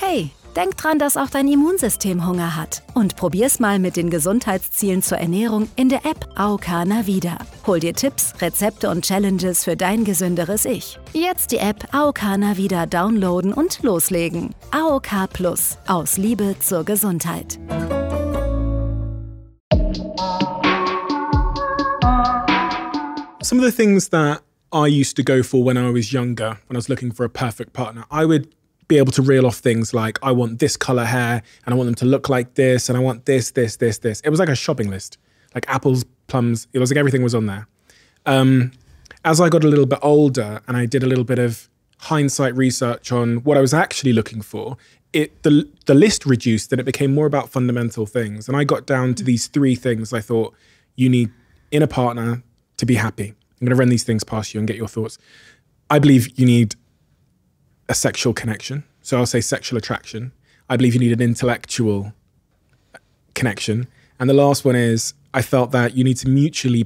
Hey, denk dran, dass auch dein Immunsystem Hunger hat. Und probier's mal mit den Gesundheitszielen zur Ernährung in der App AOK Navida. Hol dir Tipps, Rezepte und Challenges für dein gesünderes Ich. Jetzt die App AOK Navida downloaden und loslegen. AOK Plus. Aus Liebe zur Gesundheit. Some of the things that I used to go for when I was younger, when I was looking for a perfect partner, I would be able to reel off things like, I want this color hair, and I want them to look like this, and I want this. It was like a shopping list, like apples, plums. It was like everything was on there. As I got a little bit older and I did a little bit of hindsight research on what I was actually looking for, the list reduced and it became more about fundamental things. And I got down to these 3 things I thought you need in a partner to be happy. I'm going to run these things past you and get your thoughts. I believe you need a sexual connection. So I'll say sexual attraction. I believe you need an intellectual connection. And the last one is, I felt that you need to mutually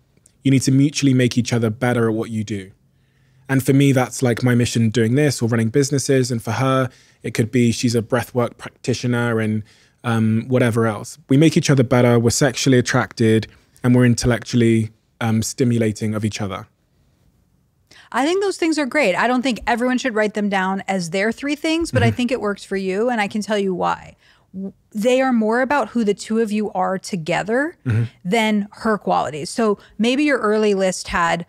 make each other better at what you do. And for me, that's like my mission doing this or running businesses. And for her, it could be she's a breathwork practitioner and whatever else. We make each other better, we're sexually attracted, and we're intellectually stimulating of each other. I think those things are great. I don't think everyone should write them down as their 3 things, but I think it works for you, and I can tell you why. They are more about who the two of you are together than her qualities. So maybe your early list had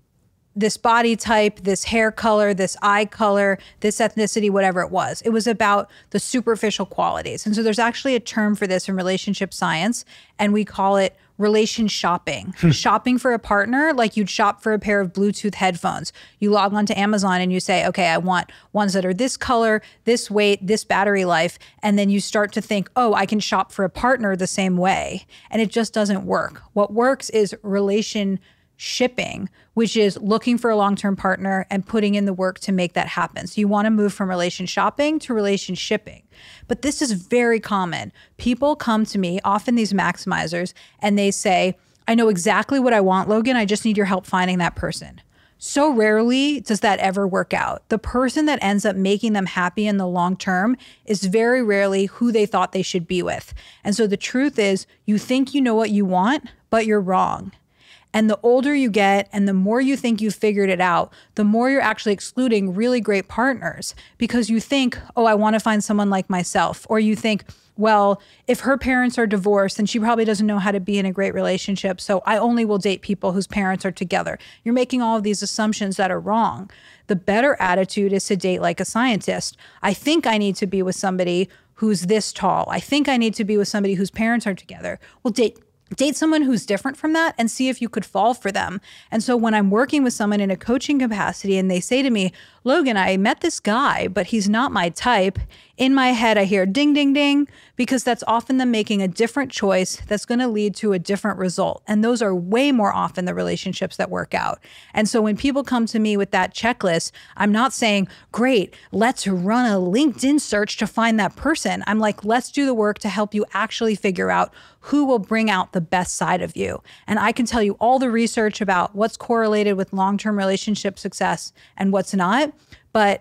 this body type, this hair color, this eye color, this ethnicity, whatever it was. It was about the superficial qualities. And so there's actually a term for this in relationship science, and we call it relation shopping. Shopping for a partner like you'd shop for a pair of Bluetooth headphones. You log onto Amazon and you say, okay, I want ones that are this color, this weight, this battery life. And then you start to think, oh, I can shop for a partner the same way. And it just doesn't work. What works is relation shipping, which is looking for a long-term partner and putting in the work to make that happen. So you want to move from relation shopping to relation shipping. But this is very common. People come to me, often these maximizers, and they say, I know exactly what I want, Logan. I just need your help finding that person. So rarely does that ever work out. The person that ends up making them happy in the long term is very rarely who they thought they should be with. And so the truth is, you think you know what you want, but you're wrong. And the older you get and the more you think you've figured it out, the more you're actually excluding really great partners because you think, oh, I want to find someone like myself. Or you think, well, if her parents are divorced, then she probably doesn't know how to be in a great relationship. So I only will date people whose parents are together. You're making all of these assumptions that are wrong. The better attitude is to date like a scientist. I think I need to be with somebody who's this tall. I think I need to be with somebody whose parents are together. Well, date someone who's different from that and see if you could fall for them. And so when I'm working with someone in a coaching capacity and they say to me, Logan, I met this guy, but he's not my type. In my head, I hear ding, ding, ding, because that's often them making a different choice that's going to lead to a different result. And those are way more often the relationships that work out. And so when people come to me with that checklist, I'm not saying, great, let's run a LinkedIn search to find that person. I'm like, let's do the work to help you actually figure out who will bring out the best side of you. And I can tell you all the research about what's correlated with long-term relationship success and what's not. But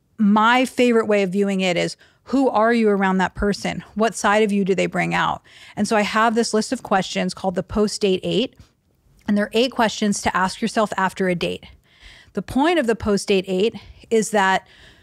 my favorite way of viewing it is, who are you around that person? What side of you do they bring out? And so I have this list of questions called the post-date 8. And there are 8 questions to ask yourself after a date. The point of the post-date 8 is that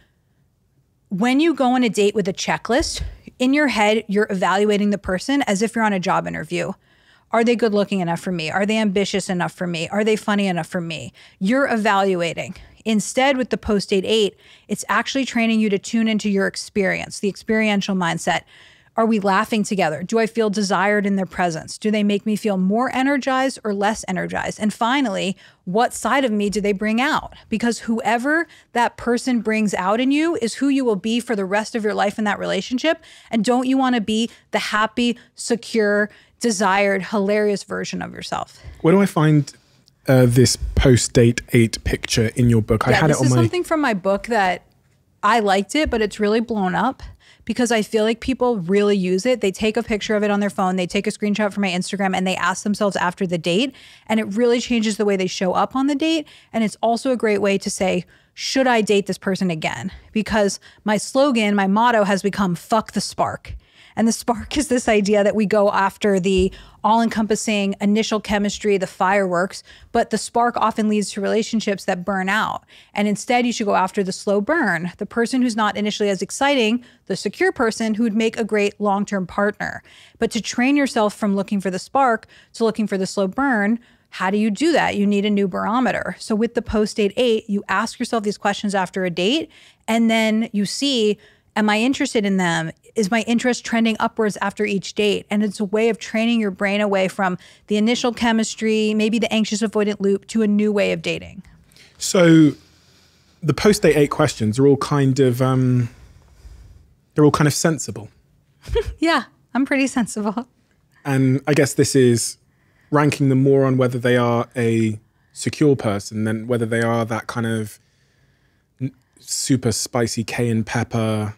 when you go on a date with a checklist, in your head, you're evaluating the person as if you're on a job interview. Are they good looking enough for me? Are they ambitious enough for me? Are they funny enough for me? You're evaluating. Instead, with the post-date 8, it's actually training you to tune into your experience, the experiential mindset. Are we laughing together? Do I feel desired in their presence? Do they make me feel more energized or less energized? And finally, what side of me do they bring out? Because whoever that person brings out in you is who you will be for the rest of your life in that relationship. And don't you want to be the happy, secure, desired, hilarious version of yourself? Where do I find this post-date 8 picture in your book? I had it on my... This is something from my book that I liked it, but it's really blown up because I feel like people really use it. They take a picture of it on their phone, they take a screenshot from my Instagram, and they ask themselves after the date, and it really changes the way they show up on the date. And it's also a great way to say, should I date this person again? Because my slogan, my motto has become fuck the spark. And the spark is this idea that we go after the all-encompassing initial chemistry, the fireworks, but the spark often leads to relationships that burn out. And instead, you should go after the slow burn, the person who's not initially as exciting, the secure person who would make a great long-term partner. But to train yourself from looking for the spark to looking for the slow burn, how do you do that? You need a new barometer. So with the post-date 8, you ask yourself these questions after a date, and then you see, am I interested in them? Is my interest trending upwards after each date? And it's a way of training your brain away from the initial chemistry, maybe the anxious avoidant loop, to a new way of dating. So the post-date 8 questions are all kind of, they're all kind of sensible. Yeah, I'm pretty sensible. And I guess this is ranking them more on whether they are a secure person than whether they are that kind of super spicy cayenne pepper,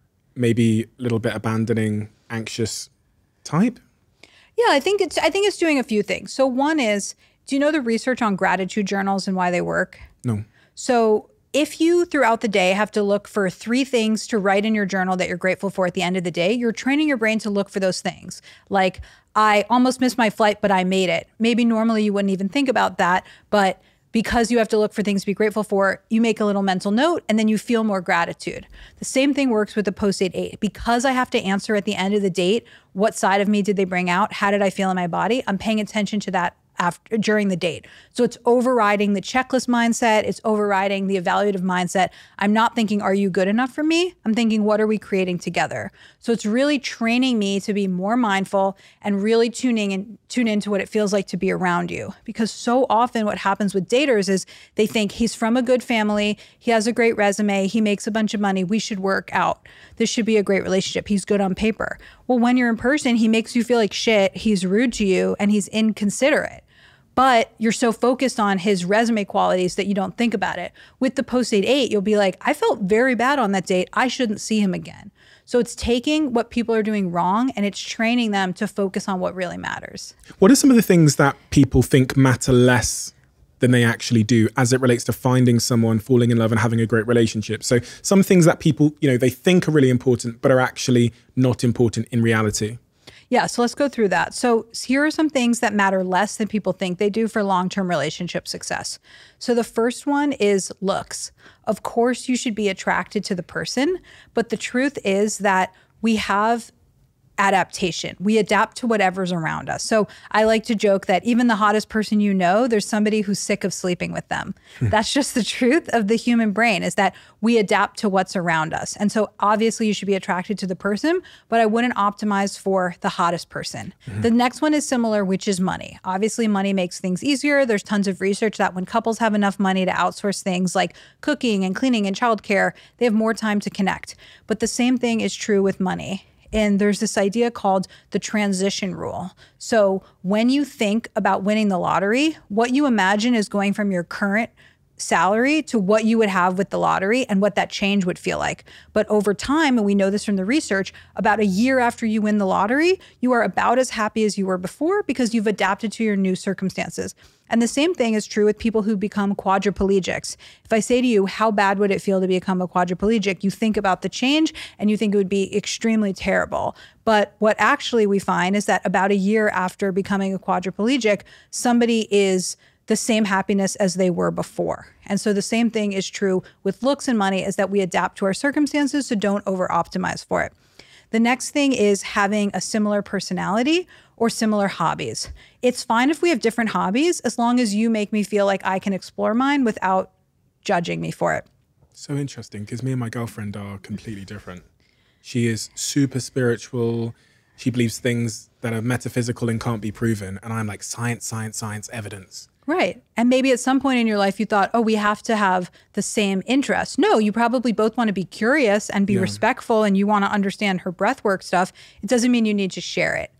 maybe a little bit abandoning, anxious type? Yeah, I think it's doing a few things. So one is, do you know the research on gratitude journals and why they work? No. So if you throughout the day have to look for 3 things to write in your journal that you're grateful for at the end of the day, you're training your brain to look for those things. Like, I almost missed my flight, but I made it. Maybe normally you wouldn't even think about that, but because you have to look for things to be grateful for, you make a little mental note and then you feel more gratitude. The same thing works with the post-date 8. Because I have to answer at the end of the date, what side of me did they bring out? How did I feel in my body? I'm paying attention to that during the date. So it's overriding the checklist mindset. It's overriding the evaluative mindset. I'm not thinking, are you good enough for me? I'm thinking, what are we creating together? So it's really training me to be more mindful and really tune into what it feels like to be around you. Because so often what happens with daters is they think he's from a good family, he has a great resume, he makes a bunch of money, we should work out. This should be a great relationship. He's good on paper. Well, when you're in person, he makes you feel like shit, he's rude to you, and he's inconsiderate. But you're so focused on his resume qualities that you don't think about it. With the post-date 8, you'll be like, I felt very bad on that date. I shouldn't see him again. So it's taking what people are doing wrong and it's training them to focus on what really matters. What are some of the things that people think matter less than they actually do as it relates to finding someone, falling in love and having a great relationship? So some things that people, they think are really important, but are actually not important in reality. Yeah, so let's go through that. So here are some things that matter less than people think they do for long-term relationship success. So the first one is looks. Of course, you should be attracted to the person, but the truth is that we have adaptation. We adapt to whatever's around us. So I like to joke that even the hottest person you know, there's somebody who's sick of sleeping with them. That's just the truth of the human brain, is that we adapt to what's around us. And so obviously you should be attracted to the person, but I wouldn't optimize for the hottest person. The next one is similar, which is money. Obviously money makes things easier. There's tons of research that when couples have enough money to outsource things like cooking and cleaning and childcare, they have more time to connect. But the same thing is true with money. And there's this idea called the transition rule. So when you think about winning the lottery, what you imagine is going from your current salary to what you would have with the lottery and what that change would feel like. But over time, and we know this from the research, about a year after you win the lottery, you are about as happy as you were before because you've adapted to your new circumstances. And the same thing is true with people who become quadriplegics. If I say to you, how bad would it feel to become a quadriplegic? You think about the change and you think it would be extremely terrible. But what actually we find is that about a year after becoming a quadriplegic, somebody is the same happiness as they were before. And so the same thing is true with looks and money, is that we adapt to our circumstances, so don't over-optimize for it. The next thing is having a similar personality or similar hobbies. It's fine if we have different hobbies, as long as you make me feel like I can explore mine without judging me for it. So interesting, because me and my girlfriend are completely different. She is super spiritual. She believes things that are metaphysical and can't be proven. And I'm like, science, science, science, evidence. Right. And maybe at some point in your life you thought, oh, we have to have the same interests. No, you probably both want to be curious and be respectful, and you want to understand her breathwork stuff. It doesn't mean you need to share it.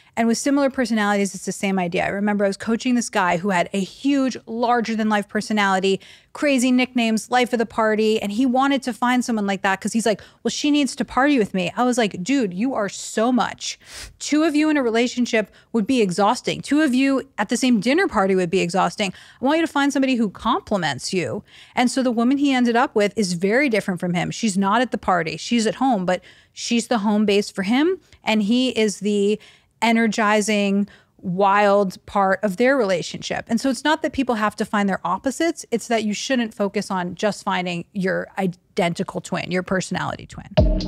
And with similar personalities, it's the same idea. I remember I was coaching this guy who had a huge, larger-than-life personality, crazy nicknames, life of the party, and he wanted to find someone like that because he's like, well, she needs to party with me. I was like, dude, you are so much. 2 of you in a relationship would be exhausting. 2 of you at the same dinner party would be exhausting. I want you to find somebody who compliments you. And so the woman he ended up with is very different from him. She's not at the party. She's at home, but she's the home base for him, and he is the energizing, wild part of their relationship. And so it's not that people have to find their opposites. It's that you shouldn't focus on just finding your identical twin, your personality twin.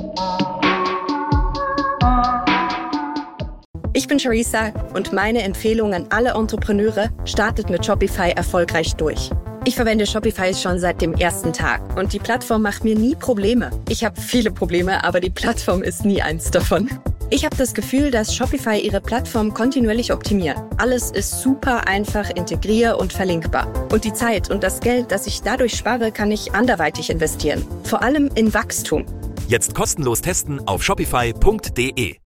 Ich bin Charissa und meine Empfehlung an alle Entrepreneure: startet mit Shopify erfolgreich durch. Ich verwende Shopify schon seit dem ersten Tag und die Plattform macht mir nie Probleme. Ich habe viele Probleme, aber die Plattform ist nie eins davon. Ich habe das Gefühl, dass Shopify ihre Plattform kontinuierlich optimiert. Alles ist super einfach integrier- und verlinkbar. Und die Zeit und das Geld, das ich dadurch spare, kann ich anderweitig investieren. Vor allem in Wachstum. Jetzt kostenlos testen auf shopify.de.